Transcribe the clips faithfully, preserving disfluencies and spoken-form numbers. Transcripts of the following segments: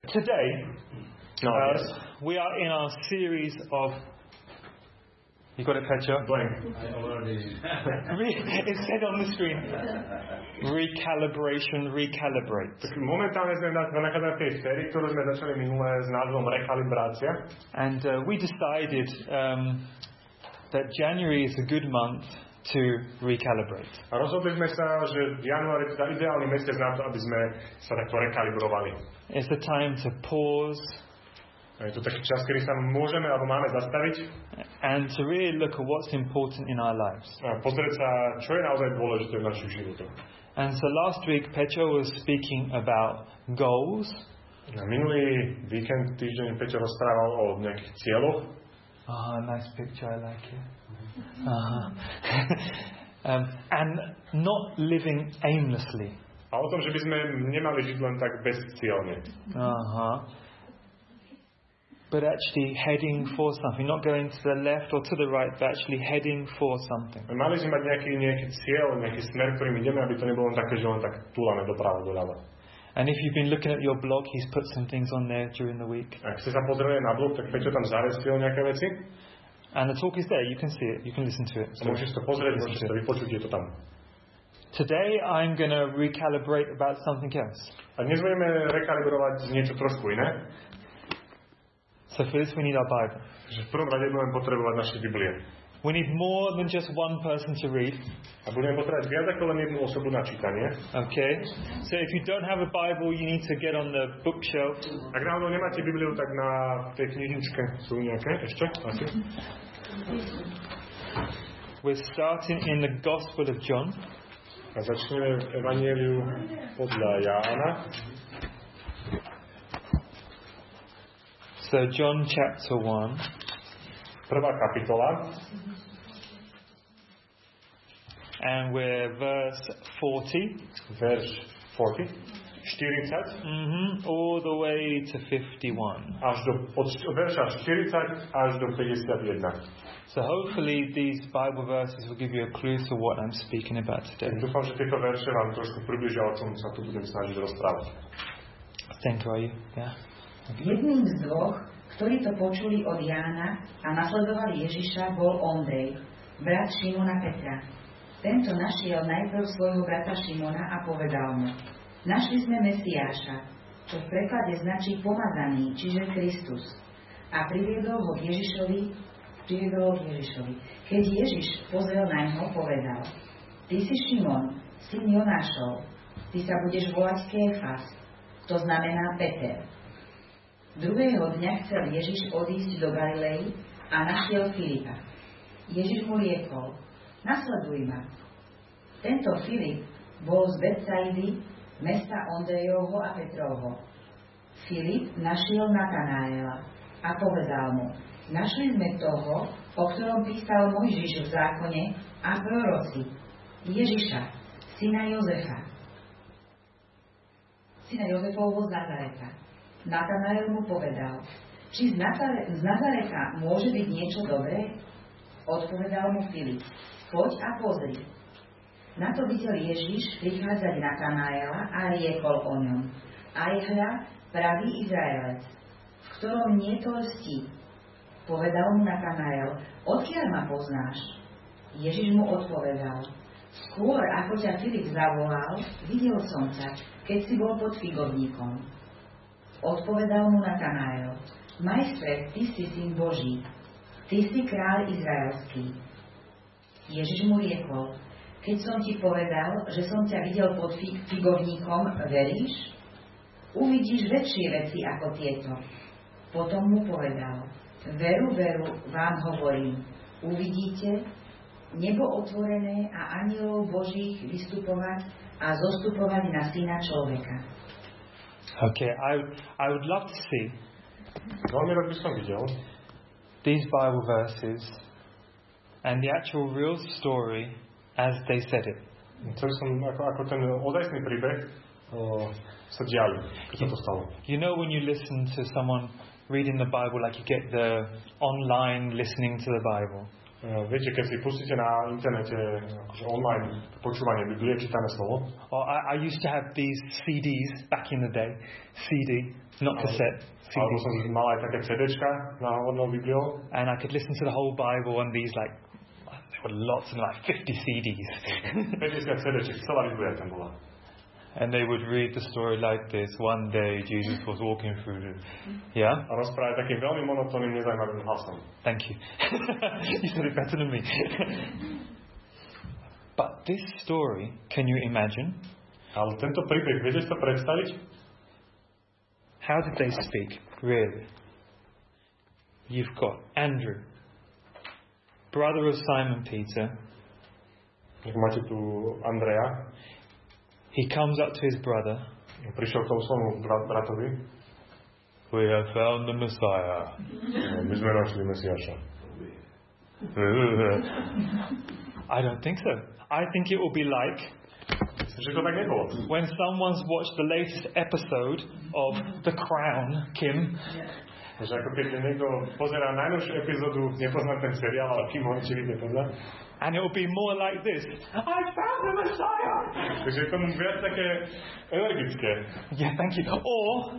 today, No, uh, yes. we are in our series of. You got it, Petra? Blank. I already. Re- it said on the screen. Recalibration, recalibrate. Tak momentálne sme na, nachádzame v tej sérii, ktorú sme začali minulé s názvom Rekalibrácia. And uh, we decided um, that January is a good month to recalibrate. A rozhodli sme sa, že január je teda ideálny mesiac na to, aby sme sa takto rekalibrovali. It's the time to pause. A je to taký čas, kedy sa môžeme alebo máme zastaviť and to really look at what's important in our lives. a pozrieť sa, čo je naozaj dôležité v našich životoch. And so last week Petra was speaking about goals. Na minulý víkend, týždeň Peťo rozprával o nejakých cieľoch. Ah, oh, nice picture, I like it. Uh-huh. um, and not living aimlessly. A o tom, že by sme nemali žiť len tak bezcielne. Uh-huh. But actually heading for something, not going to the left or to the right, but actually heading for something. Mali sme mať nejaký, nejaký cieľ, nejaký smer, ktorým ideme, aby to nebolo len také, že len tak túlame doprava, doľava. And if you've been looking at your blog, he's put some things on there during the week. Ak ste sa pozreli na blog, tak Peťo tam zarestil nejaké veci. And the talk is there, you can see it, you can listen to it. So môžeš to pozrieť, môžeš to vypočuť, je to tam. Today I'm going to recalibrate about something else. A dnes budeme rekalibrovať niečo trošku iné. So for this we need our Bible. Takže v prvom rade budeme potrebovať naše Biblie. We need more than just one person to read. A budeme potrebovať viac ako len jednu osobu na čítanie. Okay. So if you don't have a Bible, you need to get on the bookshelf. Ak náhodou nemáte Bibliu, tak na tej knižničke sú nejaké ešte asi. We're starting in the Gospel of John. A začneme v Evangeliu podľa Jána. So John chapter one. Prvá kapitola. And we're verse forty. Verš forty. štyridsať. Mm-hmm. All the way to fifty-one. Až do, od verša štyridsať až do päťdesiatjeden. So hopefully these Bible verses will give you a clue to what I'm speaking about today. Dúfam, že tieto verše vám trošku približia, o čom sa tu budem snažiť rozprávať. Thank you, are you? Yeah. Jedným z dvoch, ktorí to počuli od Jána a nasledovali Ježiša, bol Ondrej, brat Šimona Petra. Tento našiel najprv svojho brata Šimona a povedal mu: Našli sme Mesiáša, čo v preklade značí pomazaný, čiže Kristus. A priviedol ho k Ježišovi, priviedol ho k Ježišovi. Keď Ježiš pozrel na ňo, povedal: Ty si Šimon, syn Jonášov, ty sa budeš volať Kéfas, to znamená Peter. Druhého dňa chcel Ježiš odísť do Galilei a našiel Filipa. Ježiš mu riekol: Nasleduj ma. Tento Filip bol z Betsaidy, mesta Ondrejovho a Petrovho. Filip našiel Natanaela a povedal mu: Našli sme toho, o ktorom písal Mojžiš v zákone a proroci, Ježiša, syna Jozefa. Syna Jozefovho z Nazareta. Natanael mu povedal: Či z, Nazare- z Nazareta môže byť niečo dobré? Odpovedal mu Filip: Poď a pozri. Na to videl Ježiš prichádzať Natanaela a riekol o ňom: Aj hľa, pravý Izraelec, v ktorom nie to lstí. Povedal mu Natanael: Odkiaľ ma poznáš? Ježiš mu odpovedal: Skôr ako ťa Filip zavolal, videl som ťa, keď si bol pod figovníkom. Odpovedal mu Natanael: Majstre, ty si syn Boží, ty si kráľ izraelský. Ježiš mu riekol: Keď som ti povedal, že som ťa videl pod figovníkom, veríš? Uvidíš väčšie veci ako tieto. Potom mu povedal: Veru, veru, vám hovorím, uvidíte nebo otvorené a anjelov Božích vystupovať a zostupovať na syna človeka. Okay, I I would love to see Veľmi rád by som videl these Bible verses and the actual real story as they said it. Chcel som, ako, ako ten ozajstný príbeh o, sa diali, keď sa to stalo. You know when you listen to someone reading the Bible, like you get the online listening to the Bible. Viete, keď si pustíte na internete akože online počúvanie Biblie, čítané slovo. Or I, I used to have these C Ds back in the day. C D, not cassette. C D. Alebo som mal aj také CDčka na hodnou Bibliou. And I could listen to the whole Bible on these like, there were lots and like fifty C Ds. päťdesiat CDček, celá Biblia tam bola. And they would read the story like this. One day Jesus was walking through the... Yeah? A rozprávať takým veľmi monotónnym, nezaujímavým hlasom. Thank you. You said it better than me. But this story, can you imagine? Ale tento príbeh, viete si to predstaviť? How did they speak, really? You've got Andrew, brother of Simon Peter. Máte tu Andreja. He comes up to his brother. Prišiel k tomu svojmu bratovi. We have found the Messiah. My sme našli Mesiáša. I don't think so. I think it will be like Že to tak nebolo. when someone's watched the latest episode of The Crown, Kim. Že ako keď niekto pozerá najnovšiu epizódu, nepozná ten seriál, ale Kim ho očividne pozná. And it will be more like this. I found the Messiah! Takže je tomu viac také energické. Yeah, thank you. Or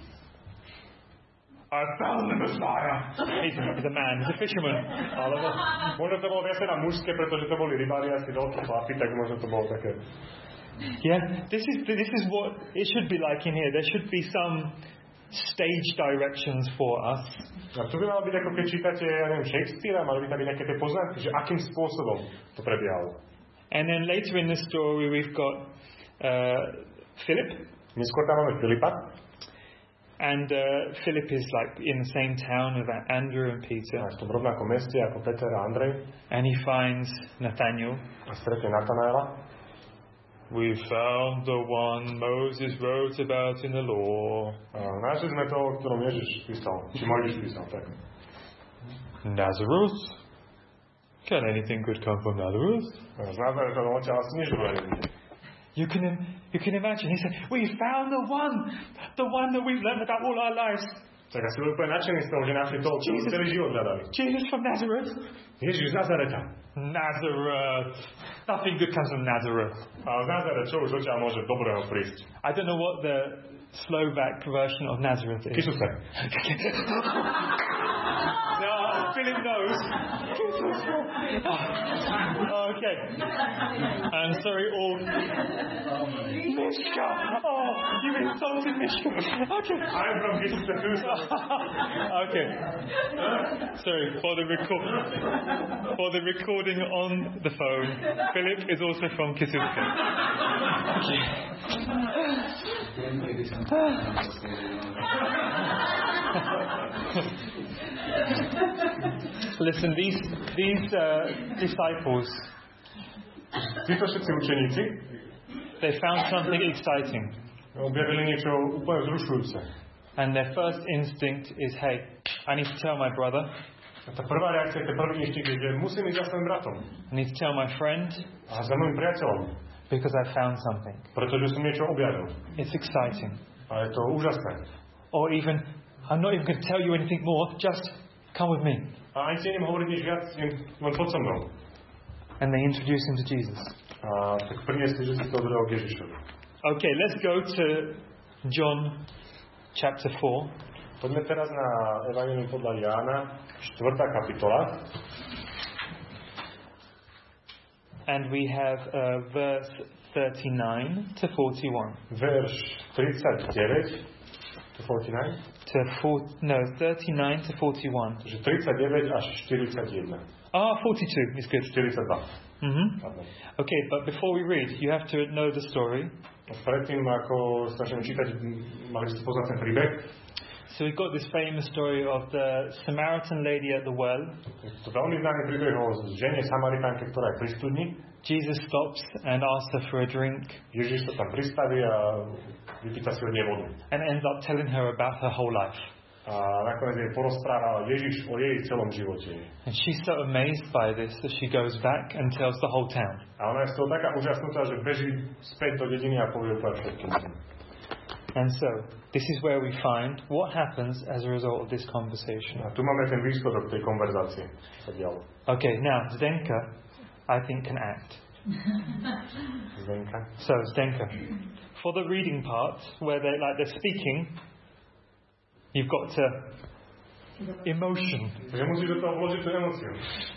I found the Messiah. He's, he's a man. He's a fisherman. Alebo možno to bolo viac na mužské, pretože to boli rybári asi veľkí chlapi, tak možno to bolo také. Yeah, this is this is what it should be like in here. There should be some stage directions for us. A tu by malo byť, ako keď čítate, ja neviem, Shakespearea, mali by tam byť nejaké tie poznámky, že akým spôsobom to prebiehalo. And then later in the story we've got uh, Philip. Neskôr tam máme Filipa. And uh, Philip is like in the same town with Andrew and Peter. A v tom rovnakom meste ako Peter a Andrej. And he finds Nathaniel. A stretne Natanaela. We found the one Moses wrote about in the law. A našli sme to, o ktorom Ježiš písal. Či Mojžiš písal, tak. Nazareth? Can anything good come from Nazareth? A z Nazareta no odtiaľ asi nič dobré nebude. You can, you can imagine. He said, we found the one, the one that we've learned about all our lives. Tak asi bol úplne nadšený z toho, že našli to, čo Jesus. celý život hľadali. Jesus from Nazareth. Ježiš z Nazareta. Nazareth. Nothing good comes from Nazareth. A z Nazareta čo už odtiaľ môže dobrého prísť? I don't know what the Slovak version of Nazareth is. Kisuse. No, Philip knows. Oh, okay. I'm sorry, all. Mishka. Oh, you insulted Mishka. Okay. I'm from Kisuse too. Okay. Sorry for the record. For the recording on the phone, Philip is also from Kisuke. Okay. Listen, these these uh, disciples, Títo všetci učeníci they found something exciting, objavili niečo úplne vzrušujúce. and their first instinct is, hey, I need to tell my brother. A tá prvá reakcia, ten prvý inštinkt je, že musím ísť za svojím bratom. I need to tell my friend A za môjim priateľom. because I found something. Pretože som niečo objavil. It's exciting. A je to úžasné. Or even, I'm not even going to tell you anything more. Just come with me. A ani si neviem hovoriť nič viac, len poď so mnou. And they introduce him to Jesus. A tak priniesli, že si to odrel k Ježišovi. Okay, let's go to John chapter four. Poďme teraz na Evangelium podľa Jána, štvrtá kapitola. And we have uh, verse thirty-nine to forty-one. Verš tridsaťdeväť to forty-nine. To four, no, thirty-nine to forty-one. Takže tridsaťdeväť až štyridsaťjeden. Ah, forty-two is good. štyridsaťdva. Mm-hmm. Pardon. Okay, but before we read, you have to know the story. Predtým, ako začneme čítať, mali by ste poznať ten príbeh. So we've got this famous story of the Samaritan lady at the well. To veľmi známy príbeh o žene Samaritánke, ktorá je pri studni. Jesus stops and asks her for a drink Ježiš sa tam pristaví a vypýta si od nej vodu. and ends up telling her about her whole life. A nakoniec jej porozpráva Ježiš o jej celom živote. And she's so amazed by this that she goes back and tells the whole town. A ona je z toho taká úžasnutá, že beží späť do dediny a povie úplne všetkým. And so, this is where we find what happens as a result of this conversation. A tu máme ten výsledok tej konverzácie. Okay, now Zdenka, I think, can act. Zdenka. So, Zdenka, for the reading part, where they like they're speaking, you've got to emotion. Takže musíš do toho vložiť tú emóciu.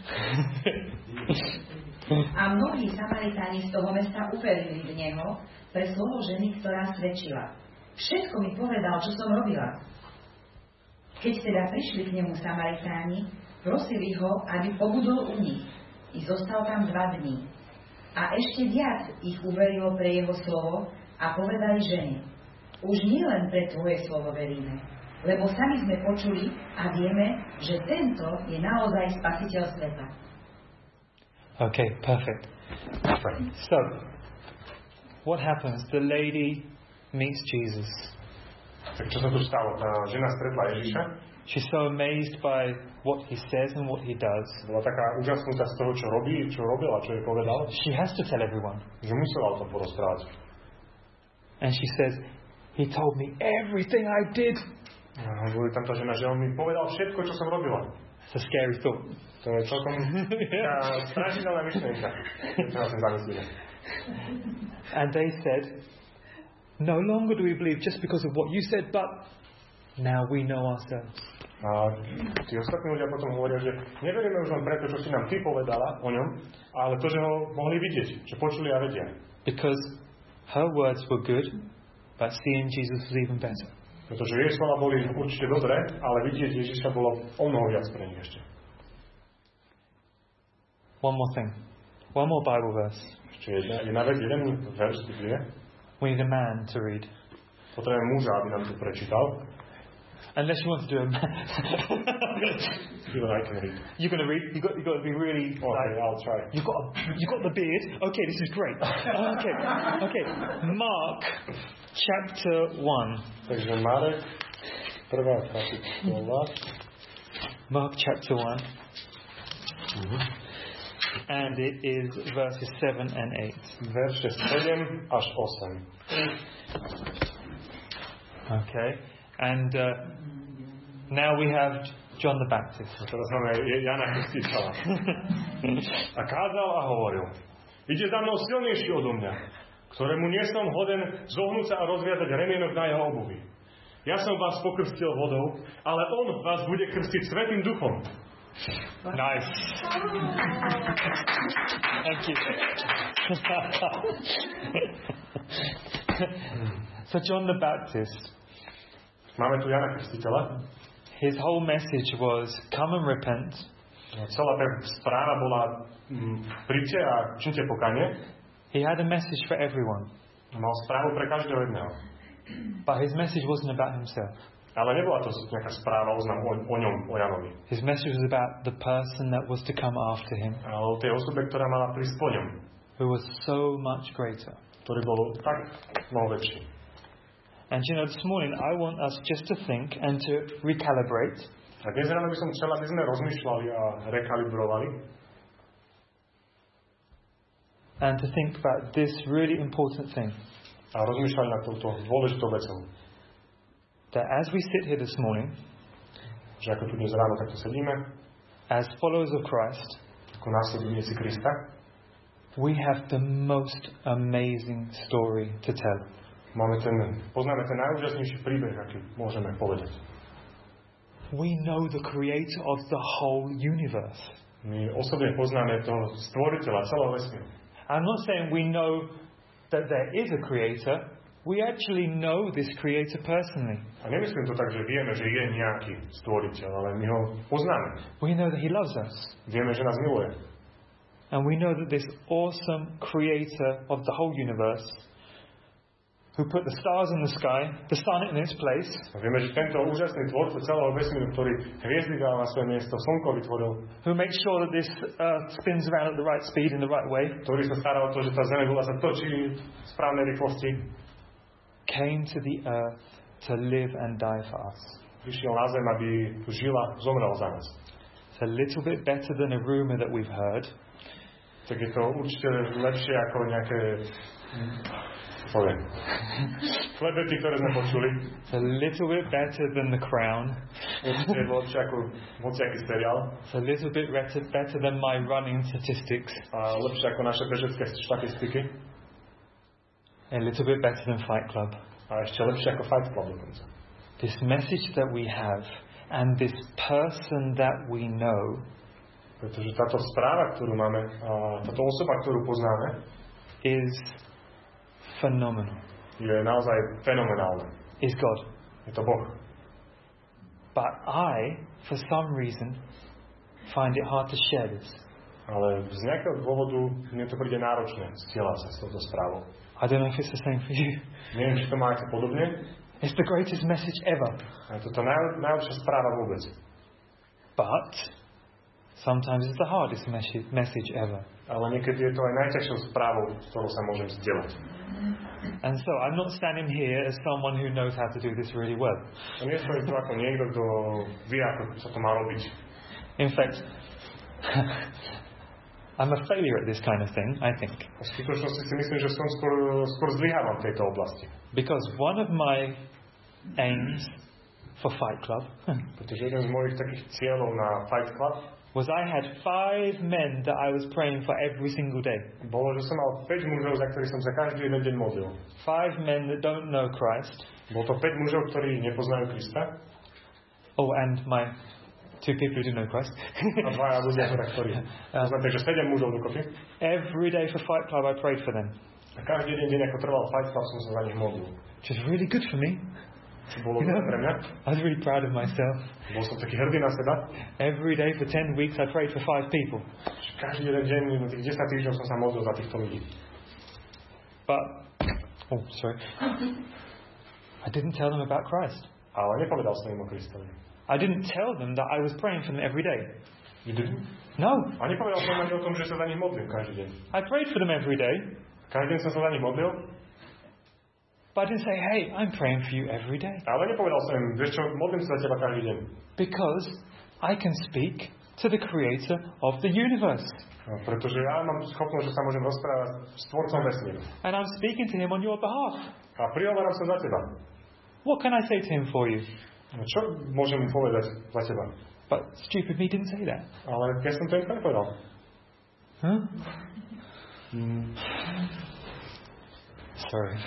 A mnohí Samaritáni z toho mesta uverili v neho pre slovo ženy, ktorá svedčila. Všetko mi povedal, čo som robila. Keď teda prišli k nemu Samaritáni, prosili ho, aby pobudol u nich. I zostal tam dva dní. A ešte viac ich uverilo pre jeho slovo a povedali žene: Už nielen pre tvoje slovo veríme, lebo sami sme počuli a vieme, že tento je naozaj spasiteľ sveta. Okay, perfect. So, what happens? The lady meets Jesus. Tak čo sa tu stalo? Tá žena stretla Ježiša. She's so amazed by what he says and what he does. Bola taká úžasnutá z toho, čo robí, čo robil a čo jej povedal. She has to tell everyone. Že musela o tom porozprávať. And she says, he told me everything I did. A hovorí tam tá žena, že on mi povedal všetko, čo som robila. It's a scary thought. To je celkom taká strašidelná myšlienka. Čo na tým zamyslíme. And they said, no longer do we believe just because of what you said, but now we know ourselves. A tí ostatní ľudia potom hovoria, že neveríme už len preto, čo si nám ty povedala o ňom, ale to, že ho mohli vidieť, že počuli a vedia. Because her words were good, but seeing Jesus was even better. Pretože jej slova boli určite dobré, ale vidieť Ježiša bolo o mnoho viac pre nich ešte. One more thing. One more Bible verse. Ešte jedna, jedna vec, jeden verš, kde? We need a man to read. Potrebujeme muža, aby nám to prečítal. Unless you want to do a man. Even I can read. You're going to read? You've got, you got to be really... Okay, like, I'll try. You've got, a, you've got the beard. Okay, this is great. Okay, okay. Mark chapter one. Takže Marek, prvá kapitola. Mark chapter one. Mm-hmm. And it is verses seven and eight. Verše sedem až osem. Okay. And uh, now we have John the Baptist. Teraz máme Jana Krstiteľa. A kázal a hovoril: Ide za mnou silnejší odo mňa, ktorému nie som hoden zohnúť sa a rozviazať remienok na jeho obuvi. Ja som vás pokrstil vodou, ale on vás bude krstiť Svätým Duchom. Nice. Thank you. So John the Baptist, máme tu Jana Krstiteľa. His whole message was, come and repent. Celá tá správa bola príďte a činte pokanie. He had a message for everyone. Mal správu pre každého jedného. But his message wasn't about himself. Ale nebola to nejaká správa oznam o, o ňom, o Janovi. His message was about the person that was to come after him. Ale o tej osobe, ktorá mala prísť po ňom. Who was so much greater. Ktorý bol tak mnoho väčší. And you know, this morning I want us just to think and to recalibrate. A dnes ráno by som chcel, aby sme rozmýšľali a rekalibrovali. And to think about this really important thing. A rozmýšľali nad touto dôležitou vecou. That as we sit here this morning, že ako tu dnes ráno takto sedíme, as followers of Christ, ako následovníci Krista, we have the most amazing story to tell. Máme ten, poznáme ten najúžasnejší príbeh, aký môžeme povedať. We know the creator of the whole universe. My osobne poznáme toho stvoriteľa celého vesmíru. I'm not saying we know that there is a creator. We actually know this creator personally. A nemyslím to tak, že vieme, že je nejaký stvoriteľ, ale my ho poznáme. We know that he loves us. Vieme, že nás miluje. And we know that this awesome creator of the whole universe, who put the stars in the sky, the sun in its place. A vieme, že tento úžasný tvorca celého vesmíru, ktorý hviezdy dal na svoje miesto, slnko vytvoril, who makes sure that this earth spins around at the right speed in the right way, ktorý sa stará o to, že tá zemegula sa točí v správnej rýchlosti, came to the earth to live and die for us. Prišiel na zem, aby tu žila, zomrel za nás. It's a little bit better than a rumor that we've heard. Tak je to určite lepšie ako nejaké poviem. Klebety, ktoré sme počuli. It's a little bit better than The Crown. Určite je lepšie ako hociaký seriál. It's a little bit better, better than my running statistics. A lepšie ako naše bežecké štatistiky. A little bit better than Fight Club. A ešte lepšie ako Fight Club dokonca. This message that we have and this person that we know, pretože táto správa, ktorú máme, a táto osoba, ktorú poznáme, is phenomenal. Je naozaj fenomenálna. Is God. Je to Boh. But I, for some reason, find it hard to share this. Ale z nejakého dôvodu mne to príde náročné zdieľať sa s touto správou. I don't know if it's the same for you. Neviem, či to máte podobne. It's the greatest message ever. A to je to naj, najlepšia správa vôbec. But sometimes it's the hardest message, message ever. Ale niekedy je to aj najťažšou správou, ktorou sa môžem zdieľať. And so I'm not standing here as someone who knows how to do this really well. A nie som tu ako niekto, kto vie, ako sa to má robiť. In fact, I'm a failure at this kind of thing, I think. A v skutočnosti si myslím, že som skôr, skôr zlyhávam v tejto oblasti. Because one of my aims for Fight Club pretože jeden z mojich takých cieľov na Fight Club was I had five men that I was praying for every single day. Bolo, že som mal päť mužov, za ktorých som sa každý jeden deň modlil. Five men that don't know Christ. Bolo to päť mužov, ktorí nepoznajú Krista. Oh, and my two people who do know Christ. A dvaja ľudia, ktorí. To znamená, takže sedem mužov dokopy. Every day for Fight Club I prayed for them. A každý jeden deň, ako trval Fight Club, som sa za nich modlil. Which is really good for me. Čo bolo You know, pre mňa. I was really proud of myself. Bol som taký hrdý na seba. Every day for ten weeks I prayed for five people. Každý jeden deň, na tých desať týždňov som sa modlil za týchto ľudí. But, oh, sorry. I didn't tell them about Christ. Ale nepovedal som im o Kristovi. I didn't tell them that I was praying for them every day. You didn't? No. A nepovedal som ani o tom, že sa za nich modlím každý deň. I prayed for them every day. Každý deň som sa za nich modlil. But I didn't say, hey, I'm praying for you every day. Ale nepovedal som im, vieš čo, modlím sa za teba každý deň. Because I can speak to the creator of the universe. No, pretože ja mám schopnosť, že sa môžem rozprávať s tvorcom vesmíru. And I'm speaking to him on your behalf. A prihováram sa za teba. What can I say to him for you? No, čo môžem mu povedať za teba? But stupid me didn't say that. Ale ja som to im nepovedal. Huh? Mm. Sorry.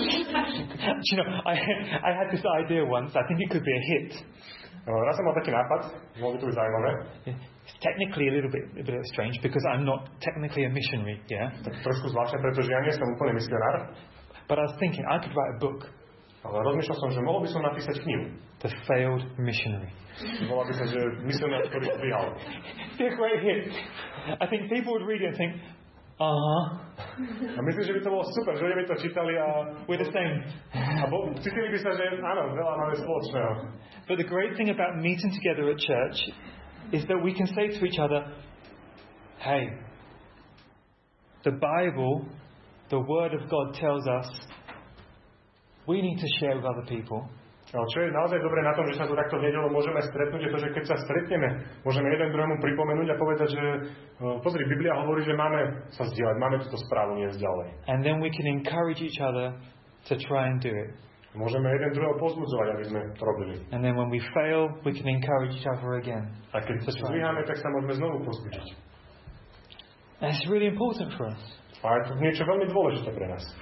Do you know, I, I had this idea once. I think it could be a hit. No, raz som mal taký nápad, bolo by to byť zaujímavé. It's technically a little bit, a bit strange because I'm not technically a missionary, yeah? Tak trošku zvláštne, pretože ja nie som úplne misionár. But I was thinking I could write a book. Ale rozmýšľal som, že mohol by som napísať knihu. The Failed Missionary. Volá by sa, že misionár, ktorý zlyhal. It's a great hit. I think people would read it and think, uh-huh. A myslím, že by to bolo super, že ľudia by to čítali a... We're the same. A bo, cítili by sa, že áno, veľa máme spoločného. But the great thing about meeting together at church is that we can say to each other, hey, the Bible, the Word of God tells us we need to share with other people. Ale čo je naozaj dobré na tom, že sa tu takto v nedeľu môžeme stretnúť, je to, že keď sa stretneme, môžeme jeden druhému pripomenúť a povedať, že uh, pozri, Biblia hovorí, že máme sa zdieľať, máme túto správu niesť ďalej. And then we can encourage each other to try and do it. Môžeme jeden druhého pozbudzovať, aby sme to robili. And then when we fail, we can encourage each other again. A keď sa zlyháme, tak sa môžeme znovu pozbudiť. And it's really important for us. A je to niečo veľmi dôležité pre nás.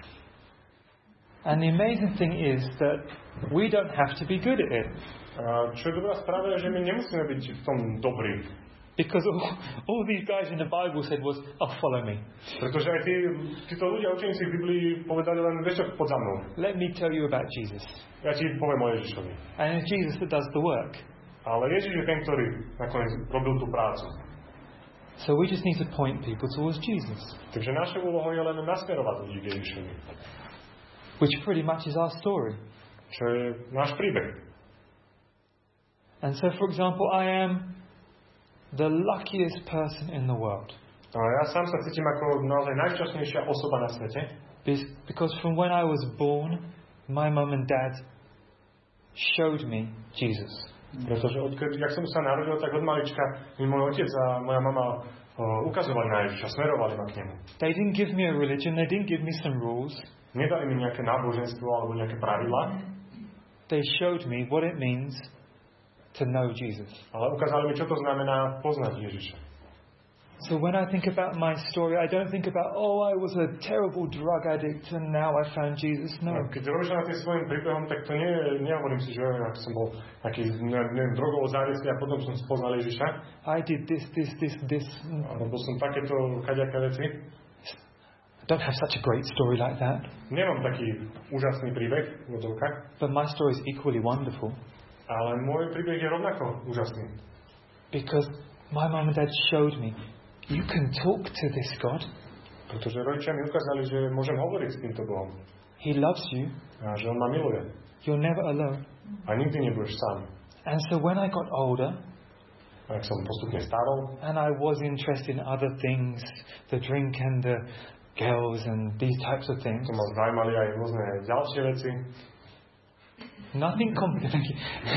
And the amazing thing is that we don't have to be good at it. A čo je dobrá správa, je, že my nemusíme byť v tom dobrí. Because all, all these guys in the Bible said was, oh, follow me. Pretože aj tí, títo ľudia učeníci v Biblii povedali len, vieš čo, pod za mnou. Let me tell you about Jesus. Ja ti poviem o Ježišovi. And it's Jesus that does the work. Ale Ježiš je ten, ktorý nakoniec robil tú prácu. So we just need to point people towards Jesus. Takže našou úlohou je len nasmerovať ľudí k Ježišovi. Which pretty much is our story. Čo je náš príbeh. And so, for example, I am the luckiest person in the world. A ja sám sa cítim ako naozaj najšťastnejšia osoba na svete. Because from when I was born, my mum and dad showed me Jesus. Pretože odkedy, jak som sa narodil, tak od malička mi môj otec a moja mama uh, ukazovali na Ježiša, smerovali ma k nemu. They didn't give me a religion, they didn't give me some rules. Nedali mi nejaké náboženstvo alebo nejaké pravidlá. They showed me what it means to know Jesus. Ale ukázali mi, čo to znamená poznať Ježiša. So when I think about my story, I don't think about, oh, I was a terrible drug addict and now I found Jesus. No. Keď rozmýšľam nad tým svojím príbehom, tak to nie, nehovorím si, že ak som bol taký, neviem, drogovo závislý a potom som spoznal Ježiša. I did this, this, this, this. Alebo som takéto kaďaké veci. I don't have such a great story like that. Nemám taký úžasný príbeh v odovkách. But my story is equally wonderful. Ale môj príbeh je rovnako úžasný. Because my mom and dad showed me, you can talk to this God. Pretože rodičia mi ukázali, že môžem hovoriť s týmto Bohom. He loves you. A že On ma miluje. You're never alone. A nikdy nebudeš sám. And so when I got older, a ak som postupne starol, and I was interested in other things, the drink and the girls and these types of things. To ma zaujímali aj rôzne ďalšie veci. Nothing complicated.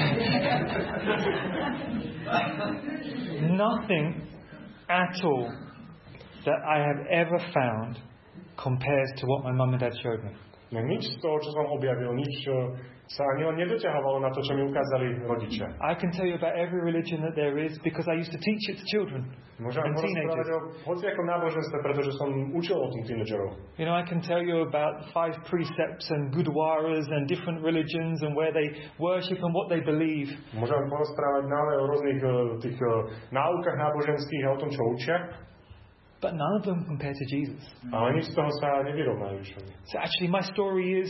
Nothing at all that I have ever found compares to what my mum and dad showed me. No nič z toho, čo som objavil, nič, čo sa ani len nedoťahovalo na to, čo mi ukázali rodičia. I can tell you about every religion that there is because I used to teach it to children Môžem and porozprávať teenagers. o hociakom náboženstve, pretože som učil o tom tínedžerov. You know, I can tell you about five precepts and gurdwaras and different religions and where they worship and what they believe. Môžem porozprávať naozaj o rôznych uh, tých uh, náukách náboženských a o tom, čo učia. But none of them compare to Jesus. Ale nič z toho sa nevyrovná Ježišovi. So actually my story is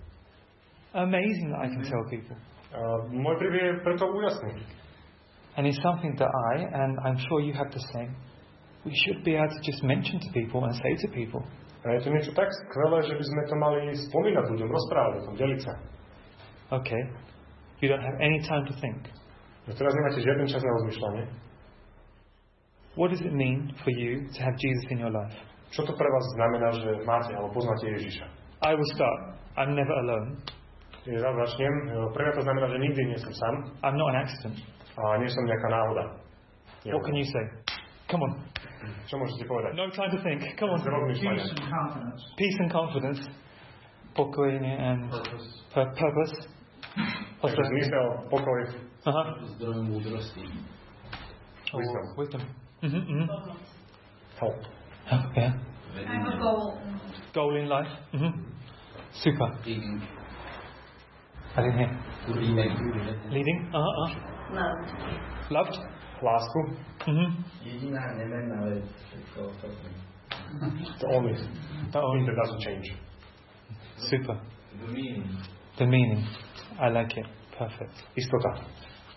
amazing that I can tell people. Uh, môj príbeh je preto úžasný. And it's something that I, and I'm sure you have the same, we should be able to just mention to people and say to people. A je to niečo tak skvelé, že by sme to mali spomínať ľuďom, rozprávať o tom, deliť sa. Okay, you don't have any time to think. No teraz nemáte žiaden čas na rozmýšľanie. What does it mean for you to have Jesus in your life? Čo to pre vás znamená, že máte alebo poznáte Ježiša? I will start. I'm never alone. Ja začnem. Pre mňa to znamená, že nikdy nie som sám. I'm not an accident. A nie som nejaká náhoda. What can you say? Come on. Čo môžete povedať? No time to think. Come on. Rozmýšľanie. Peace and confidence. Peace and confidence. Pokojenie and Purpose. pur- purpose. What's Takže that? zmysel, pokoj, Uh-huh. Zdrojom múdrosti. Oh, wisdom. wisdom. Mm-hmm, mm-hmm. help. Oh, yeah. I have a goal. Goal in life. Mm-hmm. Super. Leading. I didn't hear. Leading. Leading. Uh-huh. uh. Love. Loved. Lásku. Mm-hmm. Jediná nemenná vec. Všetko ostatné. The only The thing only. that doesn't change. Super. The meaning. The meaning. I like it. Perfect. Istota.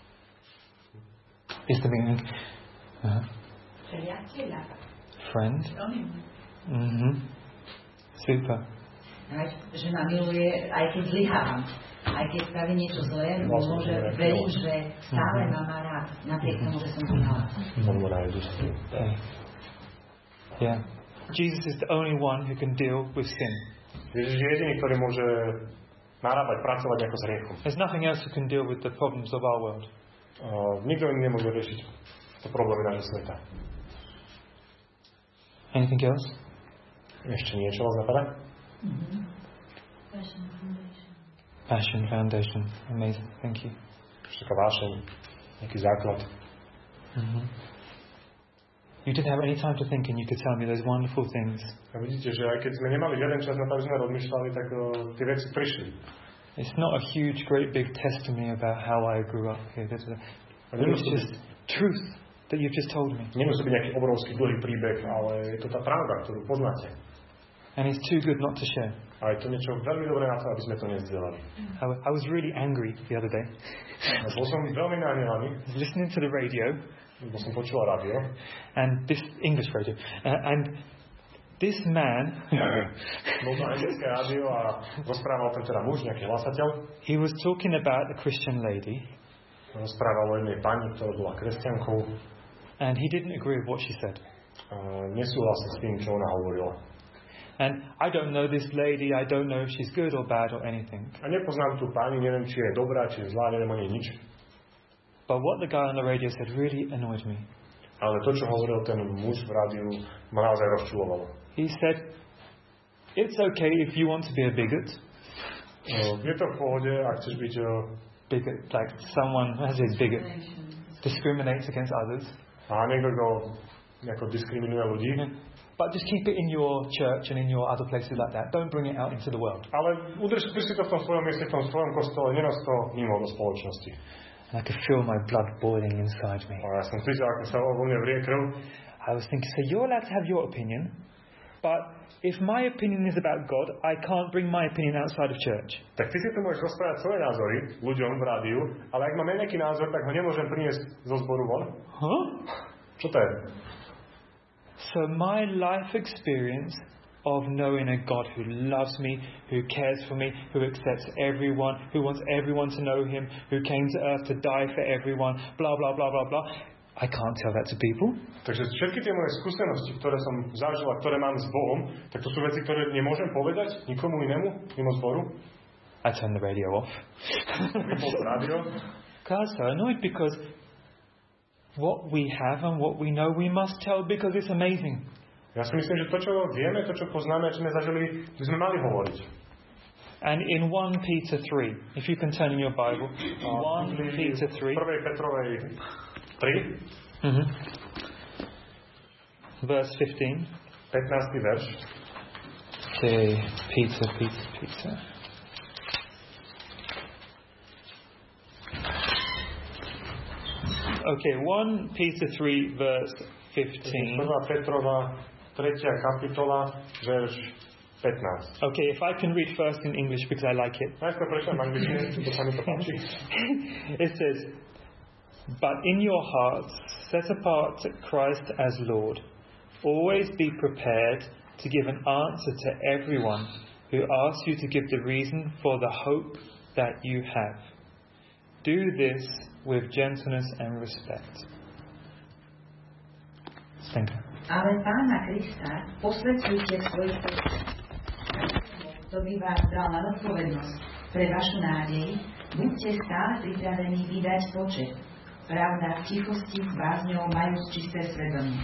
Is the meaning. Uh-huh. Priateľa. Friend. Mm-hmm. Super. Aj, že ma miluje, aj keď zlyhávam. Aj keď spraví niečo zlé, Vlastne, môže že- veriť, že stále ma má rád, napriek tomu, že som zlyhala. On má Ježiš. Okay. Yeah. Jesus is the only one who can deal with sin. Ježiš je jediný, ktorý môže narábať, pracovať ako s hriechom. There's nothing else who can deal with the problems of our world. Uh, nikto iný nemôže riešiť to problémy nášho sveta. Anything else? Ešte niečo vás napadá? Passion Foundation. Passion Foundation. Amazing. Thank you. Ešte taká vášeň, nejaký základ. Mm-hmm. You didn't have any time to think and you could tell me those wonderful things. A vidíte, že aj keď sme nemali žiaden čas na to, aby sme rozmýšľali, tak uh, tie veci prišli. It's not a huge, great big testimony about how I grew up here. It's just truth that you've just told me. Nemusí byť nejaký obrovský dlhý príbeh, ale je to tá pravda, ktorú poznáte. And it's too good not to share. A je to niečo veľmi dobré na to, aby sme to nezdielali. I, w- I was really angry the other day. A bol som veľmi nahnevaný, I was listening to the radio, lebo som počul rádio. and this English radio, uh, and this man, Bol to anglické rádio a rozprával tam teda muž, nejaký hlasateľ. he was talking about a Christian lady, Rozprával o jednej pani, ktorá bola kresťankou. and he didn't agree with what she said. A nesúhlasil s tým, čo ona hovorila. And I don't know this lady, I don't know if she's good or bad or anything. A nepoznám tú pani, neviem, či je dobrá, či je zlá, neviem o nej nič. But what the guy on the radio said really annoyed me. Ale to, čo hovoril ten muž v rádiu, ma naozaj rozčulovalo. He said, It's okay if you want to be a bigot. Uh, je to v pohode, ak chceš byť uh, Bigot, like someone who has a bigot, discriminates against others. a niekto, kto nejako diskriminuje ľudí. But just keep it in your church and in your other places like that. Don't bring it out into the world. Ale udrž si to v tom svojom mieste, v tom svojom kostole, nenos to mimo do spoločnosti. And I could feel my blood boiling inside me. A ja som cítil, ako sa vo mne vrie krv. I was thinking, so you're allowed to have your opinion, but if my opinion is about God, I can't bring my opinion outside of church. Tak ty si tu môžeš rozprávať svoje názory ľuďom v rádiu, ale ak mám nejaký názor, tak ho nemôžem priniesť zo zboru von. Huh? Čo to je? So my life experience of knowing a God who loves me, who cares for me, who accepts everyone, who wants everyone to know Him, who came to earth to die for everyone, blah, blah, blah, blah, blah. I can't tell that to people. Takže všetky tie moje skúsenosti, ktoré som zažil a ktoré mám s Bohom, tak to sú veci, ktoré nemôžem povedať nikomu inému, mimo zboru. I turn the radio off. Vypol rádio. God, so annoyed because what we have and what we know we must tell because it's amazing. Ja si myslím, že to, čo vieme, to, čo poznáme a čo sme zažili, by sme mali hovoriť. And in First Peter three, if you can turn in your Bible, First Peter three. prvej Petrovej tri. Mm-hmm. Verse fifteen. pätnásty verš. Okay, Peter, Peter, Peter. Okay, First Peter three, verse fifteen. prvá Petrova, tretia kapitola, verš pätnásť. Okay, if I can read first in English because I like it. Najskôr prečítam v angličtine, to sa mi to páči. It says, "But in your hearts set apart Christ as Lord. Always be prepared to give an answer to everyone who asks you to give the reason for the hope that you have. Do this with gentleness and respect." Thank you. Ale Pána Krista posvedzujte svojich srdc. To by vás dal na odpovednosť pre vašu nádej. Buďte stále pripravení vydať počet. Pravda v tichosti s bázňou majú čisté svedomie.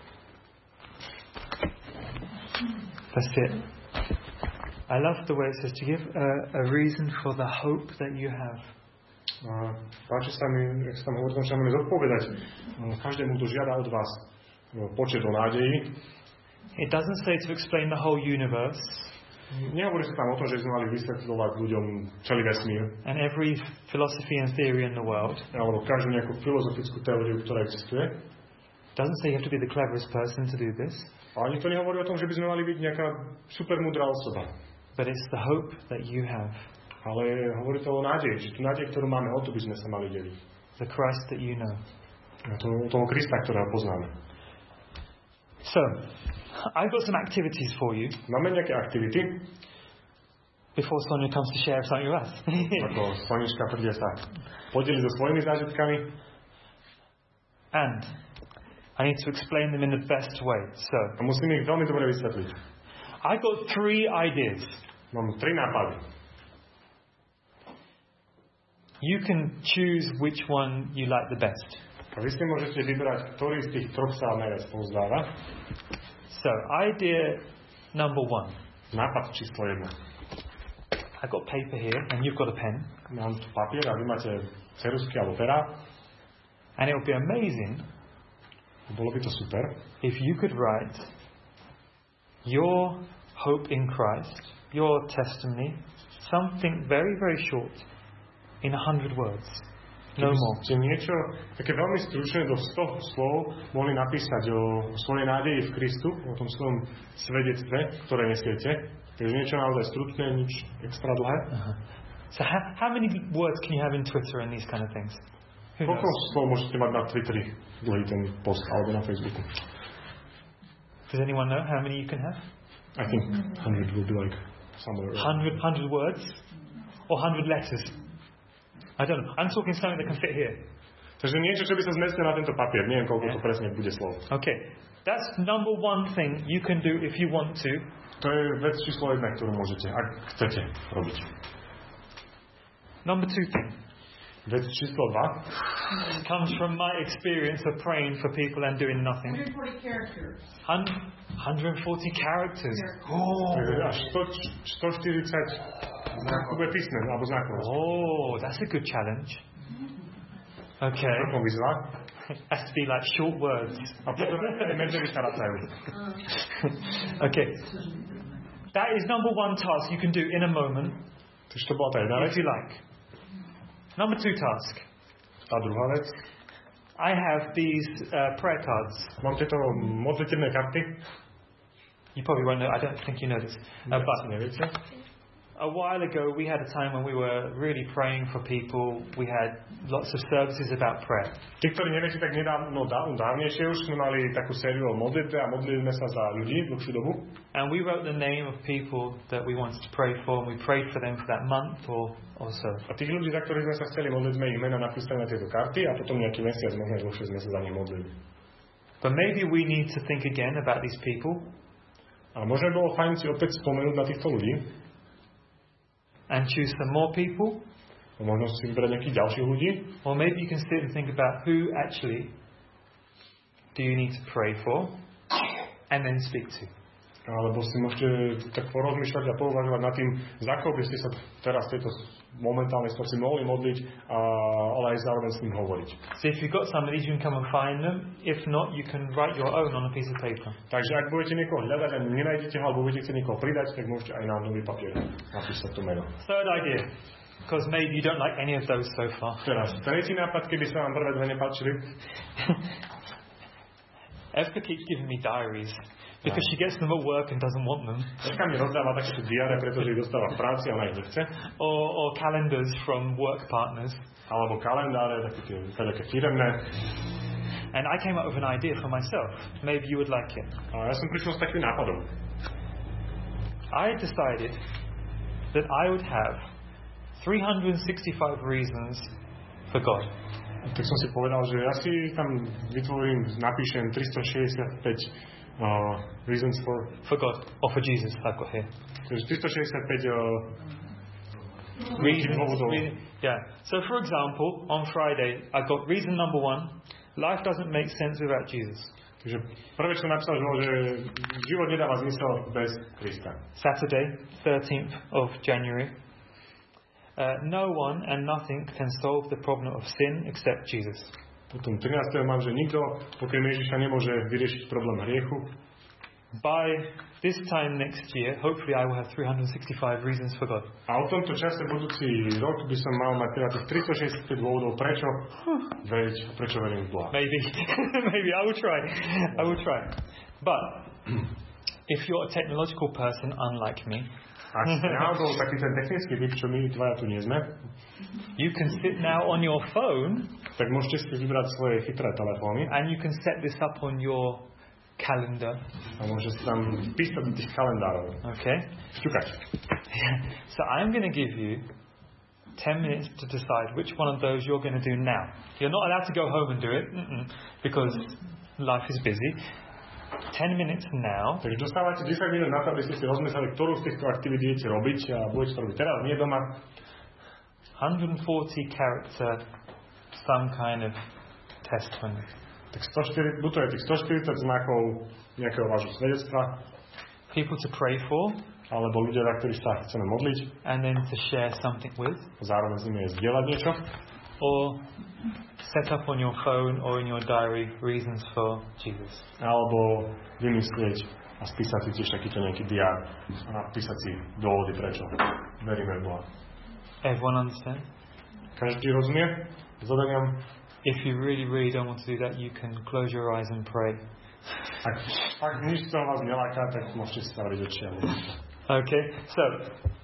That's it. I love the way it says to give a, a reason for the hope that you have. A páči sa mi, jak sa tam hovorí, že máme zodpovedať každému, kto žiada od vás počet o nádeji. It doesn't say to explain the whole universe Nehovorí sa tam o tom, že sme mali vysvetľovať ľuďom celý vesmír. and every philosophy and theory in the world. Alebo každú nejakú filozofickú teóriu, ktorá existuje. It doesn't say you have to be the cleverest person to do this. A ani to nehovorí o tom, že by sme mali byť nejaká super múdra osoba. But it's the hope that you have. Ale hovorí to o nádeji, že tú nádej, ktorú máme, o to by sme sa mali deliť. The Christ that you know. A to, o toho Krista, ktorého poznáme. So, I've got some activities for you Máme nejaké aktivity, before Sonia comes to share something with us. ako Sonička príde sa podeliť so svojimi zážitkami. And I need to explain them in the best way. So, A musím ich veľmi dobre vysvetliť. I've got three ideas. Mám tri nápady. You can choose which one you like the best. A vy si môžete vybrať, ktorý z tých troch sa najviac pozdáva. So, idea number one. Nápad číslo jedna. I've got paper here, and you've got a pen. Mám tu papier a vy máte ceruzky alebo perá. And it would be amazing Bolo by to super, if you could write your hope in Christ, your testimony, something very, very short, in a hundred words. No more. Ste niečo také veľmi stručné do sto slov mohli napísať o svojej nádeji v Kristu, o tom svojom svedectve, ktoré nesiete. Takže niečo naozaj stručné, nič extra dlhé. Uh-huh. So how, how many words can you have in Twitter and these kind of things? Who Koľko knows? slov môžete mať na Twitteri, dlhý ten post, alebo na Facebooku? Does anyone know how many you can have? I think hundred will be like somewhere. Hundred, hundred words? Or hundred letters? I don't know. I'm talking something that can fit here. Takže niečo, čo by sa zmestilo na tento papier. Neviem, koľko to presne bude slov. Okay. That's number one thing you can do if you want to. To je vec číslo jedna, ktorú môžete, ak chcete robiť. Number two thing Vec číslo dva comes from my experience of praying for people and doing nothing. one hundred forty characters. Hun- one hundred forty characters. Takže Oh, až sto, stoštyridsať znakové písmen, alebo znakov. oh, that's a good challenge. Okay. Ako vyzva. Has to be like short words. A potom aj medzery sa rátajú. Okay. That is number one task you can do in a moment, Takže to bola tá jedna vec. if you like. Number two task. A druhá vec. I have these uh, prayer cards. Mám tieto modlitebné karty. You probably won't know. I don't think you know this. Uh, Asi but neviete. a while ago, we had a time when we were really praying for people. We had lots of services about prayer. Tí, ktorí neviete, tak nedávno, dá, dávnejšie už sme mali takú sériu o modlitbe a modlili sme sa za ľudí dlhšiu dobu. And we wrote the name of people that we wanted to pray for, and we prayed for them for that month or, or so. A tých ľudí, za ktorých sme sa chceli modliť, sme ich mena napísali na tieto karty a potom nejaký mesiac, možno dlhšie sme sa za nich modlili. But maybe we need to think again about these people A možno bolo fajn si opäť spomenúť na týchto ľudí. and choose some more people. A možno si vybrať nejakých ďalších ľudí. Or maybe you can sit and think about who actually do you need to pray for and then speak to. Alebo si môžete tak porozmýšľať a pouvažovať nad tým, za koho by ste sa teraz v tejto momentálnej situácii mohli modliť, a, ale aj zároveň s ním hovoriť. So if you've got some of these, you can come and find them. If not, you can write your own on a piece of paper. Takže ak budete niekoho hľadať a nenájdete ho, alebo budete chcieť niekoho pridať, tak môžete aj na nový papier napísať to meno. Third idea, because maybe you don't like any of those so far. Teraz, tretí nápad, keby sa vám prvé dve nepáčili. Evka keeps giving me diaries because she gets them at work and doesn't want them. Evka mi rozdáva takéto diare, pretože ich dostáva v práci a ona ich nechce. Or, or calendars from work partners. Alebo kalendáre, také tie také firemné. And I came up with an idea for myself. Maybe you would like it. A ja som prišiel s takým nápadom. I decided that I would have three hundred sixty-five reasons for God. Tak som si povedal, že ja si tam vytvorím, napíšem tristošesťdesiatpäť uh, reasons for... For God. Or for Jesus, I've got here. Takže tristošesťdesiatpäť uh, Reasons, dôvodov. re- yeah. So for example, on Friday, I got reason number one, life doesn't make sense without Jesus. Takže prvé, čo napísal, že, že život nedáva zmysel bez Krista. Saturday, thirteenth of January. Uh, no one and nothing can solve the problem of sin except Jesus. Potom trinásteho mám, že nikto, pokiaľ Ježiša nemôže vyriešiť problém hriechu. By this time next year, hopefully I will have three hundred sixty-five reasons for God. A o tomto čase budúci rok by som mal mať teda tých tristošesťdesiatpäť dôvodov, prečo veriť, prečo verím v Boha. Maybe, maybe I will try. I will try. But if you're a technological person unlike me, Ak ste náhodou taký ten technický typ, čo my dvaja tu nie sme, you can sit now on your phone tak môžete si vybrať svoje chytré telefóny and you can set this up on your calendar. a môžete si tam písať do tých kalendárov. Okay? Šťukať. So I'm going to give you ten minutes to decide which one of those you're going to do now. You're not allowed to go home and do it mm-mm, because life is busy. ten minutes now. Takže dostávate desať minút na to, aby ste si rozmysleli, ktorú z týchto aktivít idete robiť a budete to robiť teraz, nie doma. one hundred forty character, some kind of testimony. Tak stoštyridsať, buď to je tých stoštyridsať znakov nejakého vášho svedectva, People to pray for alebo ľudia, na ktorých sa chceme modliť, and then to share something with. zároveň s nimi je zdieľať niečo. Or set up on your phone or in your diary reasons for Jesus. Alebo vymyslieť a spísať si tiež takýto nejaký diár a napísať si dôvody, prečo veríme v Boha. Everyone understand? Každý rozumie zadaniam? If you really, really don't want to do that, you can close your eyes and pray. Ak, ak nič z toho vás neláka, tak môžete si zavrieť oči a modliť sa. Okay, so